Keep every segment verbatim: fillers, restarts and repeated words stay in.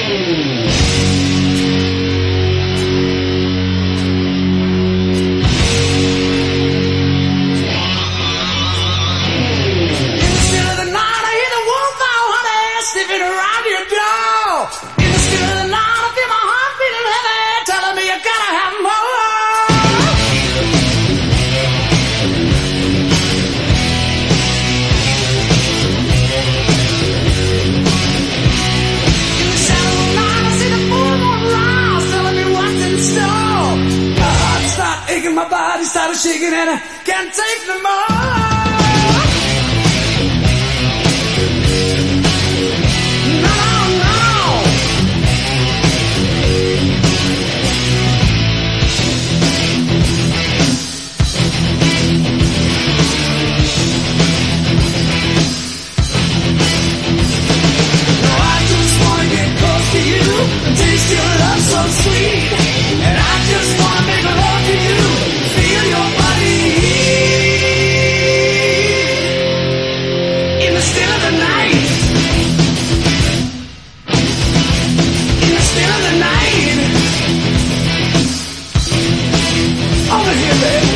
My body started shaking and I can't take no more. Taste your love so sweet, and I just wanna make love to you. Feel your body in the still of the night. In the still of the night. Over here, baby.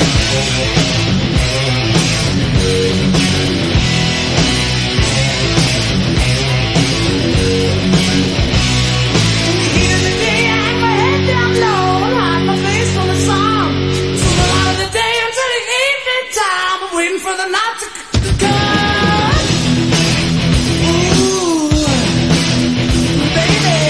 For the night to come. Ooh, baby.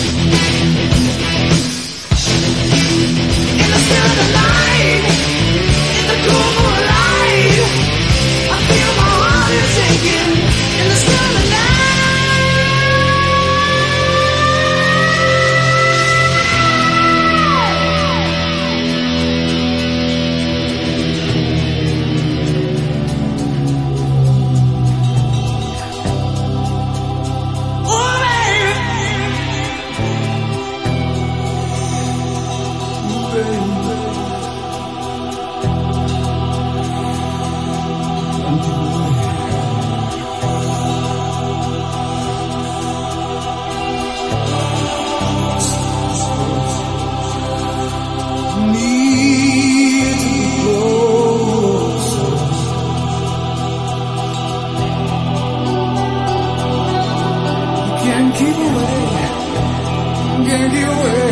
In the still of the night, in the cool moonlight, I feel my heart is aching. In the still of the night. Can't keep away, can't keep away.